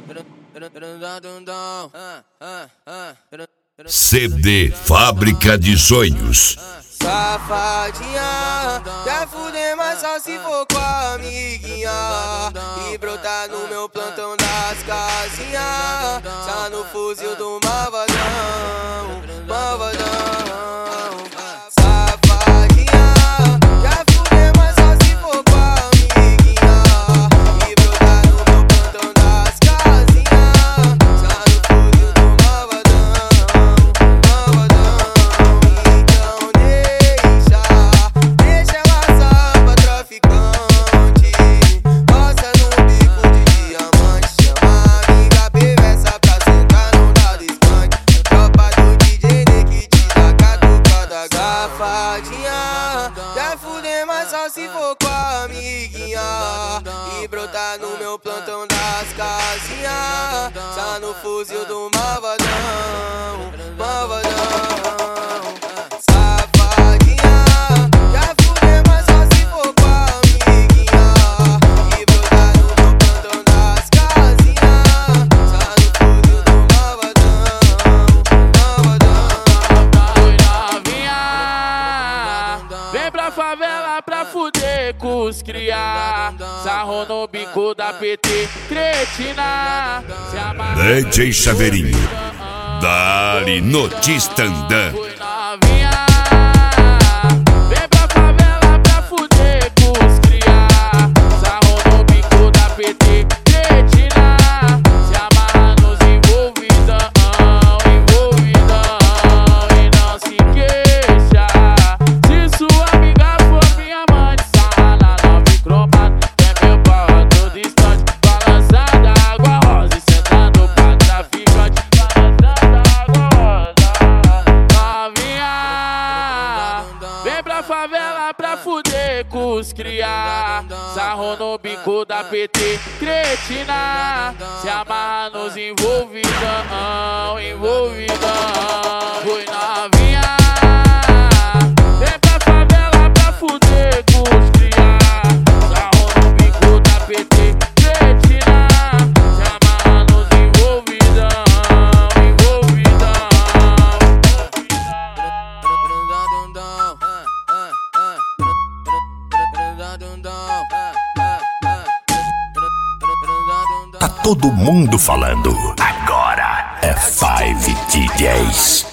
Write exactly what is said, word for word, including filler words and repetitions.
C D Fábrica de Sonhos. Safadinha, quer fuder, mas só se for com a amiguinha. E brotar no meu plantão das casinhas, só no fuzil do malvadão, malvadão. Safadinha, quer fuder, mas só se for com a amiguinha. E brotar no meu plantão das casinhas, só no fuzil do malvadão, malvadão. Quer fuder, mas só se for com a amiguinha. E brotar no meu plantão das casinhas, só no fuzil do malvadão, malvadão. Safadinha, quer fuder, mas só se for com a amiguinha. E brotar no meu plantão das casinhas, só no fuzil do malvadão, malvadão. Oi novinha, vem pra favela pra fuder com os cria. Sarro no bico da P T, cretina. D J Chaveirinho, dali no Tistandã. Oi novinha, vem pra favela pra fuder com os cria. Sarro no bico da P T, cretina. Se amarra nos envolvidão, envolvidão. E não se queixa se sua amiga for minha mãe de sala. Nove cromado, é meu pau a todo instante. Balançando a água rosa e sentando pra traficante. Balançando a água rosa. Novinha, vem pra favela pra fuder com os cria. Sarro no bico da P T, cretina. Se amarra nos envolvidão, envolvidão. Oi novinha, vem pra favela pra fuder com os cria. Sarro no bico da P T, cretina. Se amarra nos envolvidão, envolvidão. Tá todo mundo falando. Agora é Five D Js.